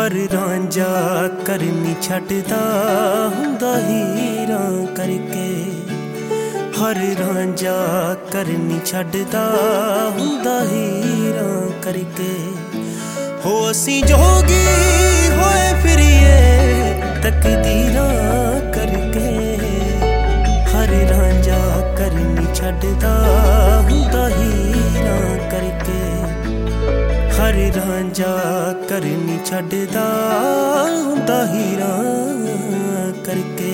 हर रांझा करनी छड्डदा हुंदा हीरां करके, हर रांझा करनी छड्डदा हुंदा हीरां करके। हो असीं जोगी होए फिरिए तकदीरां करके, हर रांझा करनी छड्डदा हुंदा हीरां करके, हर रांझा करनी छड्डदा हुंदा हीरां करके।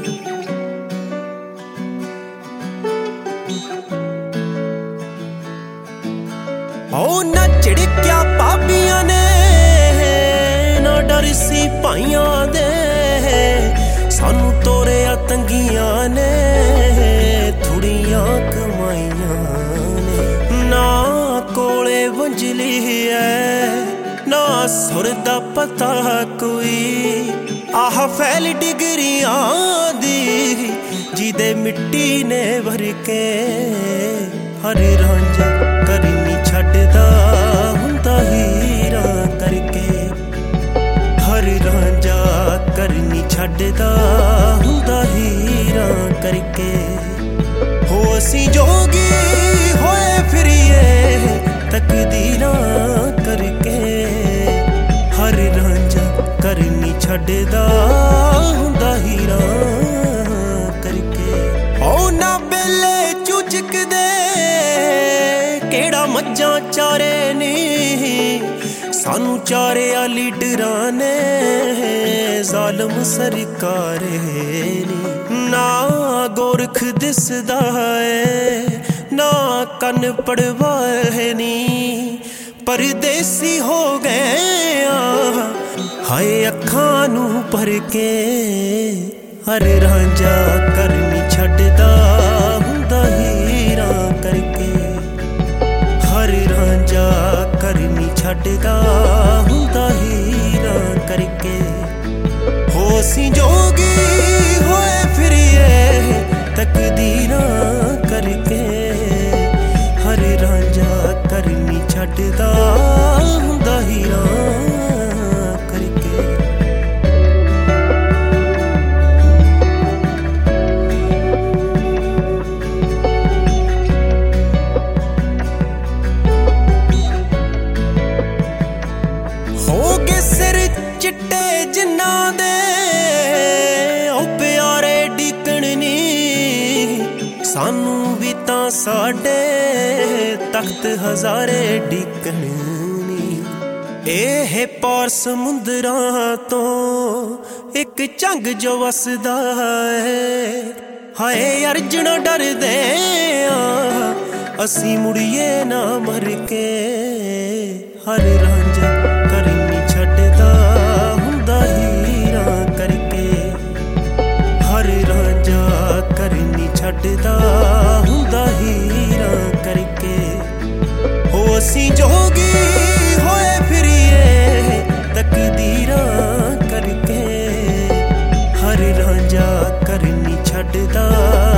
ओ ना झिड़किया भाबियां ने ना डर सी भाइयां दे, सानू तोरिया तंगियां ने थोड़ियां कमाइयां ने। ना कोले वंजली है ना सुर दा पता कोई, आह फैल डिगरियां दी जिदे मिट्टी ने भर के। हर रांझा करनी छड्डदा हुंदा हीरां करके, हर रांझा करनी छड्डदा हुंदा हीरां करके। हो असीं जोगी होए फिरिए तकदीरां करके, हर रांझा करनी छड्डदा हुंदा हीरां करके। ओ ना बेले चुचकदे केड़ा मज्जां चारे नी, सानू चारिया लीडरां ने जालम सरकारे नी। ना गोरख दिसदा है ना कन पड़वाए नी, परदेसी हो गए हाय अखां नू भर के। हर रांझा करनी छड्डदा हुंदा हीरां करके, हर रांझा करनी छड्डदा हुंदा हीरां करके। हो असीं जोगी होए फिरिए तकदीरां करके, हर रांझा करनी छड्डदा हुंदा हीरां करके। हो गए सिर चिट्टे जिन्नां दे ओ प्यारे डिकण नी, सानू भी तां साडे तख्त हज़ारे डिकण नी। एह पार समुंदरां तो एक झंग जो वसदा है, हाय अर्जना डरदे असीं मुड़िए ना मर के। हर रांझा करनी छड्डदा हुंदा हीरां करके, हर रांझा करनी छड्डदा हुंदा हीरां करके। हो असीं जोगी होए फिरिए तकदीरां करके, हर रांझा करनी छड्डदा